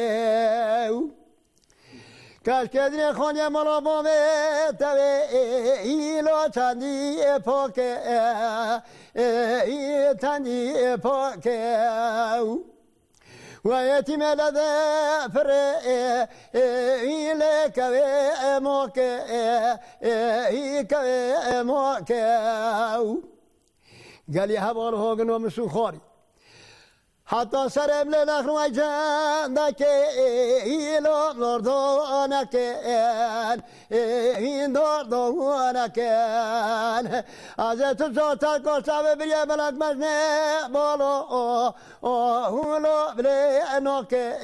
کاش که دنیا خانه مرا بامه توی ایلا چندی پاکه ای چندی پاکه ويتم لدى فرق إلى كوي موك كوي موك قال يا هبار هوغن ومسو خاري حتی سرم لنخنوی جندکه ایلام نردانکن این دردانکن از تو زاتا کشتم بریه بلد مجنه بالا اولو بلی ناکه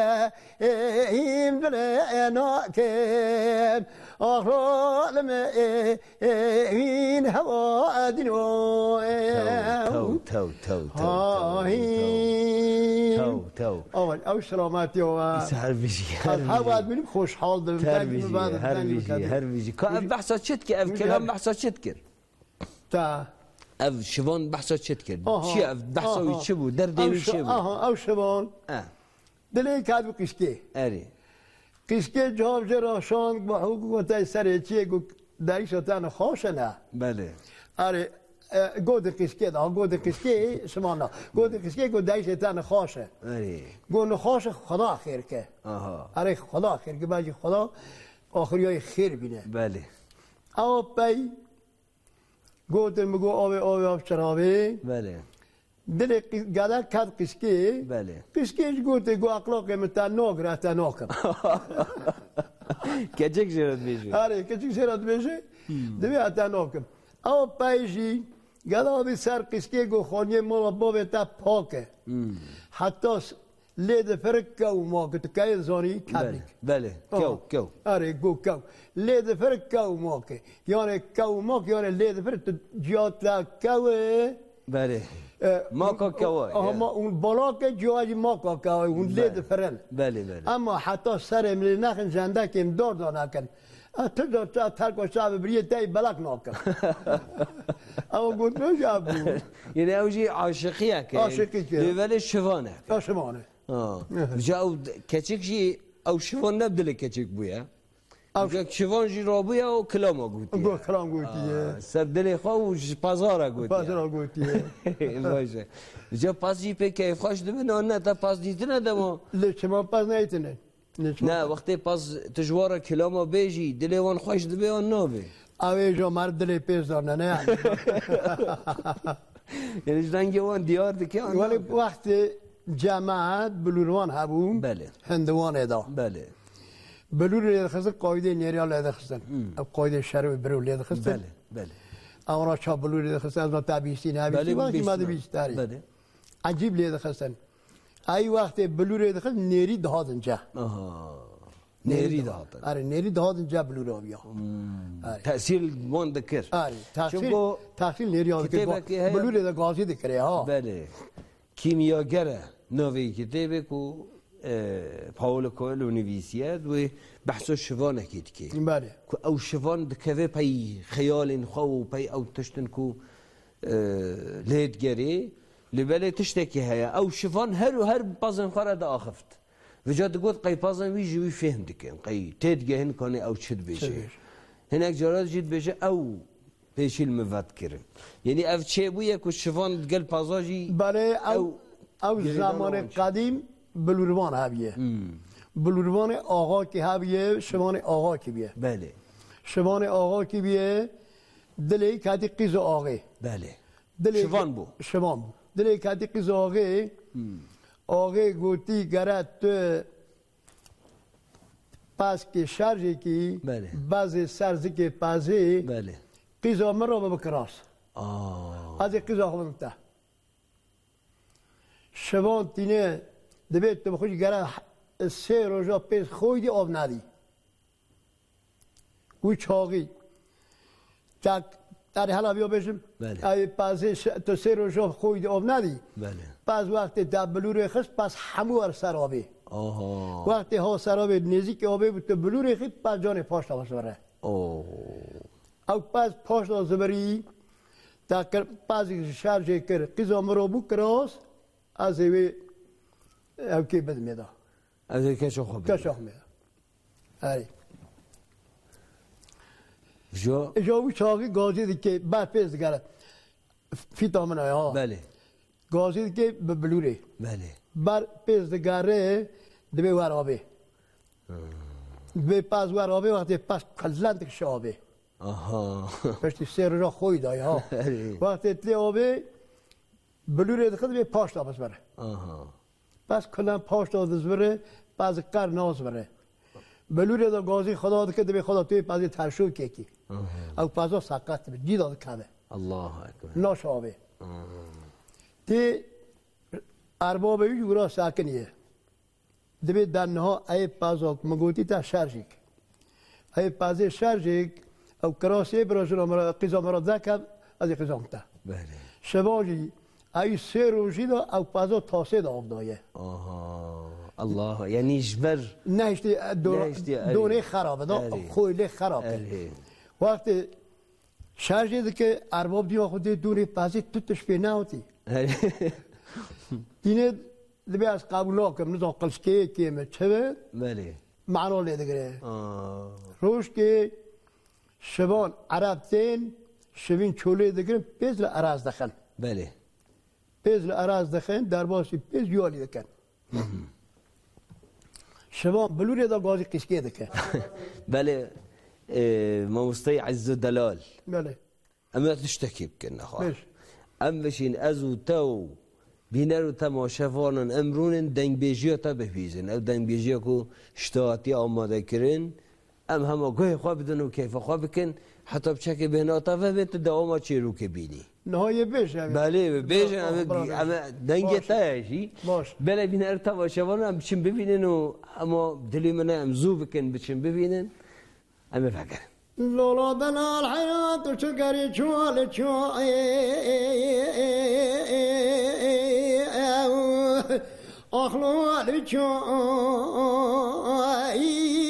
این بلی ناکه آخرالم این هوا دینو تو تو تو تو تو تو اول او سلامتی و هر بیشی هوا بینیم خوشحال دارم هر بیشی هر بیشی هر بیشی که اف بحثا چت که اف کلام بحثا چت کرد تا اف شوان بحثا چت کرد چی اف بحثا چی بود در دیوی چی بود آها او شوان دلی کادو کشکی اری کشکی جواب جراشان با حقوق تای سری چیه گو دایشتان خوشه نه بله اره گود کشکی دا گود کشکی شما نه گود کشکی گو دایشتان خوشه اری گو نخوش خدا خیر که آها اره خدا خیر که باجی خدا آخریای خیر بینه بله او پی گود مگو آب آب آب چرابی بله دل گدا کد کشکی بله کشکیش گوته گو اخلاق متا نوگ رهتا نوکم کچک شرط بیشه آره کچک شرط بیشه دوی اتا نوکم او پایشی گدا بی سر کشکی گو خونی مولا بابه تا پاکه حتی لید فرق کو ما که تو که زانی کبریک بله کو کو آره گو کو لید فرق کو ما که یعنی کو ما که یعنی لید فرق تو جات لا کوه بله ماکا کوای اما اون بالا که جایی ماکا کوای اون لید فرن بله بله اما حتی سر ملی نخن جنده که امدار دانا کن تو دا تا ترک و شعب بریه تایی بلک ناکن اما گوت نو شعب بود یعنی اوجی عاشقیه که عاشقی که دوله شوانه شوانه جا کچک جی او شوان نبدل کچک بویا جا شوان جی رابویا و کلاما گوتیه گو کلام گوتیه سر دل خواه و پازارا گوتیه پازارا گوتیه باشه جا پاس جی پی کیف خوش دبه نه نه تا پاس دیتنه دمو شما پاس نیتنه نه وقتی پاس تجوار کلاما بیجی دل وان خوش دبه آن نابه اوه جا مرد دل پیش دارنه نه یعنی جدنگی وان دیار دکه آن ولی وقتی جماعت بلوروان هبون بله هندوان ادا بله بلور لید خستن قاعده نیریال لید خستن قاعده شرع برو لید خستن بله بله اونا چا بلور لید خستن از ما تابیستی نبیستی وقتی ماده بیستاری بله عجیب لید خستن ای وقت بلور لید خستن نیری دهاتن جا آها نیری دهاتن آره نیری دهاتن جا بلور آبیا تأثیر وان دکر آره تأثیر تأثیر نیریال دکر بلور لید گازی دکره ها بله کیمیاگره نوی کتابه کو پاولو کوئلو نویسید و بحث شوان اکید که بله او شوان دکوه پی خیال خو و پی او تشتن کو لید گری لباله تشتکی هیا او شوان هر و هر بازن خورا دا آخفت و جا دقود قی بازن وی جوی فهم دکن قی تید گهن کنه او چد بیشه هناك جراد جید بیشه او پیشی المفاد کرن یعنی او چه بویه که شوان دقل بازاجی بله او او زمان قدیم بلوروان هبیه بلوروان آقا که هبیه شوان آقا که بیه بله شوان آقا که بیه دلی کدی قیز آقه بله دلی شوان بو شوان بو دلی کدی قیز آقه آقه گوتی گرد تو پس که شرجی کی بله بعض سرزی که پازی بله قیز آمر رو بکراس آه از قیز آقا بمتا شوان تینه دبیت تو بخوش گره سه روزا پیش خویدی آب ندی گوی چاقی تک در حالا بیا بشم بله پس تو سه روزا خویدی آب ندی بله پس وقتی دبلور خست پس همو ار سرابی آها وقتی ها سرابی نزدیک آبی بود تو بلور خست پس جان پاش تا بسوره اوه او پس پاش تا زبری تا پس شرجه کر قیزا مرو بو کراس از اوی او کی بد میدا از کشو خوب کشو خوب میدا ای جو جو چاقی گازی دی که بعد پیش گره فیتا منای ها بله گازی دی که ببلوره بله بر پیش گره دبی ور آبی دبی پاس ور آبی وقتی پس قلند کش آبی آها پشتی سر را خوی دای ها وقتی تلی آبی بلوره دخل به پاش دابس بره آها بس کلا پاش دابس بره بعض قر ناز بره بلوره دا گازی خدا دکه به خدا توی بعضی ترشو کی او پازو ساقات جی داد کنه الله اکبر ناشابه تی ارباب یورا ساکنیه دبی دنها ای پازو مگوتی تا شارژیک ای پازه شارژیک او کراسی براشون امر قیزا مراد زکب از قیزام تا بله شباجی ای سه روزی دا او پازو تاسه دا آبدایه آها الله یعنی جبر نهشتی دونه خرابه دا خویله خرابه وقتی شارژی که ارباب دیا خود دونه پازی توتش پی نهوتی اینه دبی از قبولا کم نزا قلسکه کیمه چه بله معنا لیدگره روش که شبان عرب تین شبین چوله دگرن پیز لعراز دخن بله پیز لعراز دخن در باسی پیز یوالی دکن شبان بلوری دا گازی قسکه دکن بله موسطی عز و دلال بله اما تشتكي بكنا خواهر بيش ام بشين ازو تو بينارو تماشفانن امرون دنگ بيجيو تا بفيزن او دنگ بيجيو كو شتاتي آماده کرن ام هما گوه خواه بدن و کیف خواه بکن حتی بچه بهنا تا فهمت دواما چی رو که بینی نهایه بیش بله بیش اما دنگ تایشی بله بینار تماشفانن ام بچن ببینن و اما دلی منه ام زو بکن بچن ببینن ام فکر لولا دلال حياة وشكري شوال شوال أخلوال شوال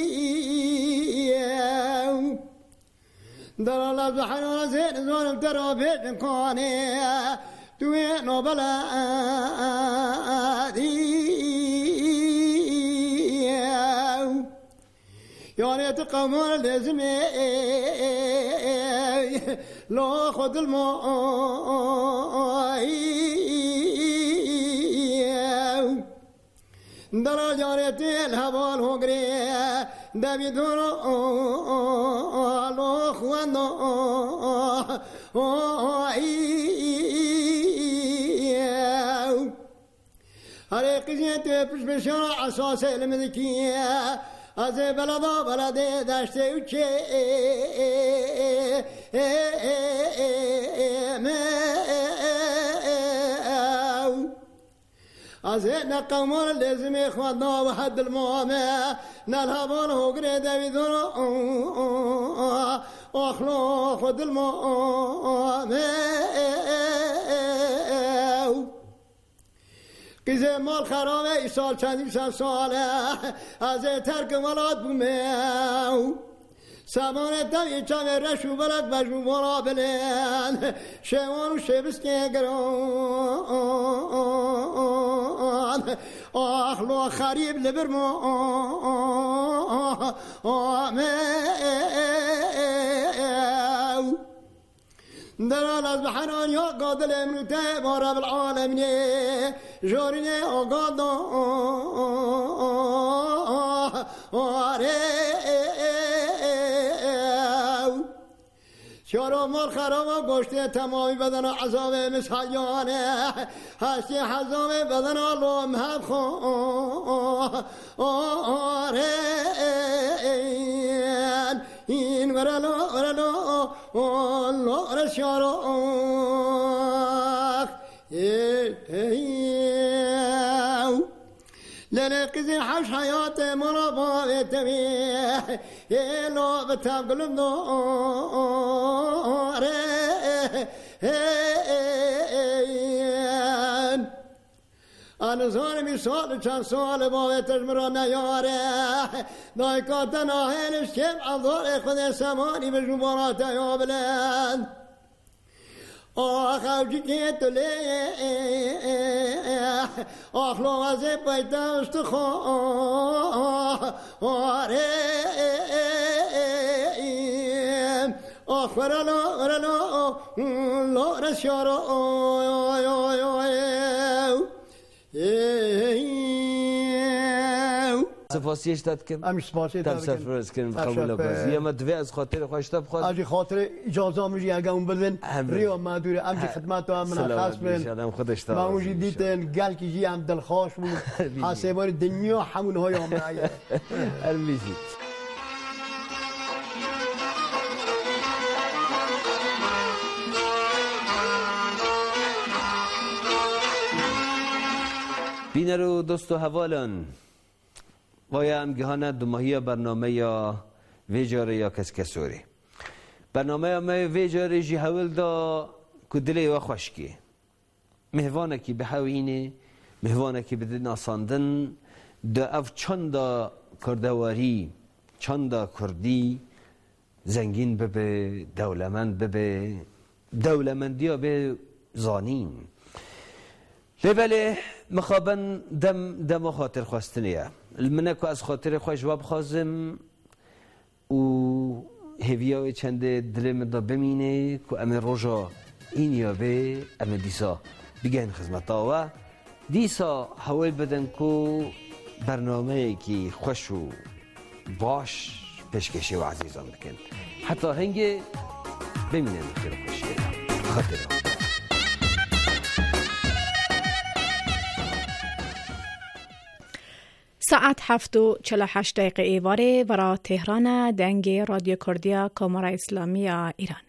دلال بحنا زين زون ترى بيت كوني توين وبلادي يا ريت قمر لازم لو خذ الماء درجة ريت الهوى الهجري دبي دورو لو خوانا هري قزيت بش بشرع أساس المذكية از بلدا بلده داشته و چه از نقمار لازم خوانا و حد المامه نالهبان هگره دویدون اخلا خود المامه قیزه مال خرامه ای سال چندی سال ساله از ترک ولاد بومه سامان دمی چمه رشو برد بجو برا بلند شوان و شبسکه گران آخلو خریب لبرمو آمه درال از بحران یا قادل امروته با رب العالمین جورینه آقاد آره شارو مال خرام گشته تمامی بدن عذاب مسحیانه هستی حذاب بدن اللهم هم خون آره این ورلو ورلو الله رشارو لنقضي حش حياة مرابا تميه لو بتقل النور أنا صار مثال كان سال با تجمر نیاره دایکات ناهنش کم عذار خود سمانی به جبرات یا بلند آخ اوجی که تله آخ لوازه پیداشت خواره آخ ورلو ورلو لو رشارو سپاسیش داد کن امی سپاسی تب سفرز کن قبول بازی اما دوی از خاطر خوشتب خواهد از خاطر اجازه میجی اگه اون بدن ریو مادوره امجی خدمت و امنا خاص بین خودش ما اونجی دیتن گل کی جی هم دلخوش بود حسابار دنیا همون های هم رایه ارمیشی بینرو دوست و حوالان وایا هم گهانه دو ماهی برنامه یا ویجاره یا کس کسوری برنامه ما ویجاره جی حول دا کدلی و خوشکی مهوانه کی به حوینه مهوانه کی به ناساندن دا اف چند کردواری چند کردی زنگین ببه دولمند ببه دولمندی ها به زانین بله مخابن دم دم خاطر خواستنیه المنکو از خاطر خوش جواب خازم و هویای چند دلم دا بمینه که ام روژا این یا به ام دیسا بگن خدمت و دیسا حول بدن که برنامه کی خوش و باش پیشکشی و عزیزان بکن حتی هنگه بمینه خیر خوشیه خاطر ساعت هفت و چل و هشت دقیقه ایواره برای تهران دنگ رادیو کردیا کامرا اسلامی ایران.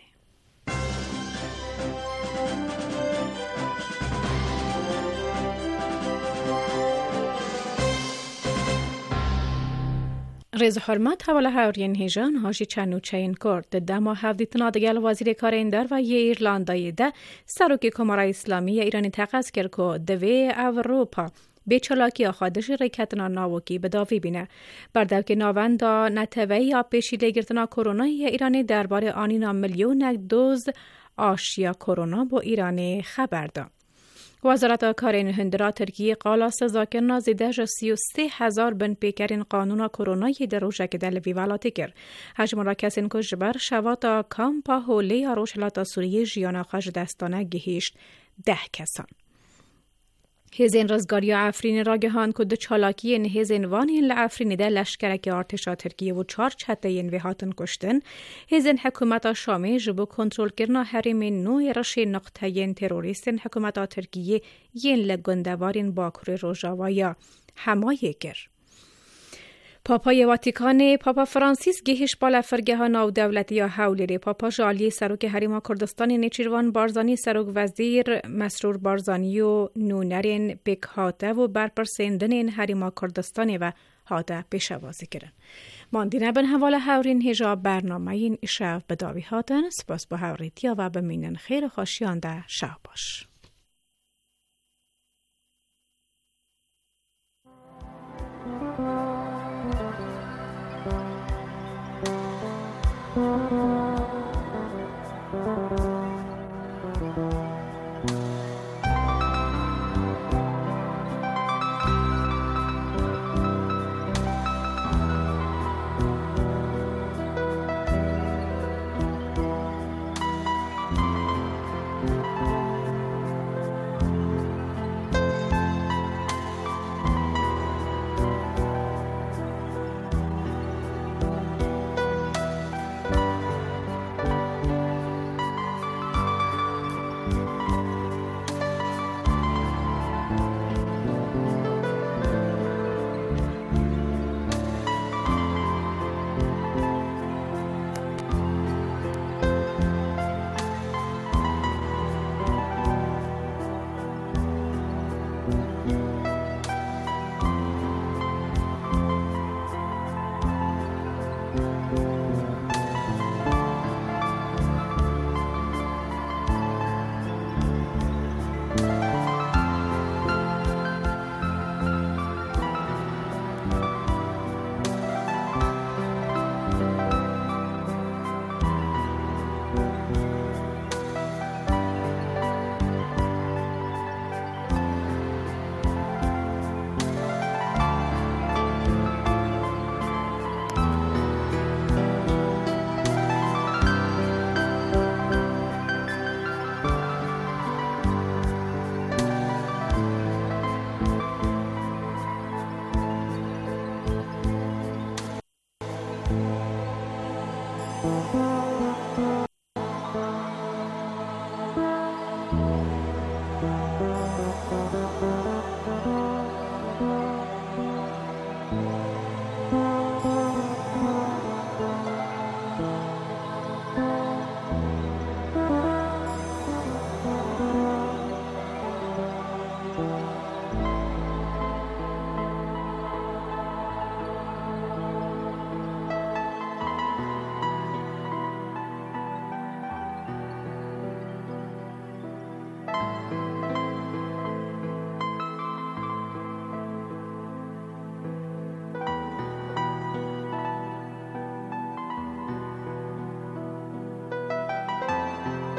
رز حرمت حواله هاورین هیجان هاشی چنو چین کرد دما هفدیتنا دگل وزیر کار اندر و یه ایرلاندای ده سروکی کامرا اسلامی ایرانی تقاض کرد که دوی اروپا به چلاکی آخادش ریکتنا ناوکی بداوی بینه بردو که ناوندا نتوی یا پیشیده گرتنا کرونای ایرانی درباره آنینا میلیون دوز آشیا کرونا با ایرانی خبر داد. وزارت کارین هندرا ترکیه قالا سزا کرنا زیده سی و سه هزار بن پیکرین قانون کرونایی در روشک دلوی ولاتی کرد. حجم را کسین که جبر شواتا کامپا هولی روشلاتا سوریه جیانا خوش دستانه گهیشت ده کسان. هزین رزگاری افرین را گهان که دو چالاکی این هزین وانی لعفرین ده لشکرک ارتشا ترکیه و چار چطه این ویهاتن کشتن هزین حکومت شامی جبو کنترول کرنا حریم نوی رشی نقطه این تروریستن حکومت ترکیه ین لگندوارین باکور روژاوایا همایه گر. پاپای واتیکان پاپا فرانسیس گهش بالا فرگه ناو دولتی یا حولی پاپا جالی سروک حریم کردستان نیچیروان بارزانی سروک وزیر مسرور بارزانی و نونرین بک هاته و برپرسندن این حریم کردستان و هاته پیشوازی کرن. ماندینه بن حوال هورین هجا برنامه این شب بداوی هاتن سپاس با هوریتیا و بمینن خیر خوشیان ده شب باش.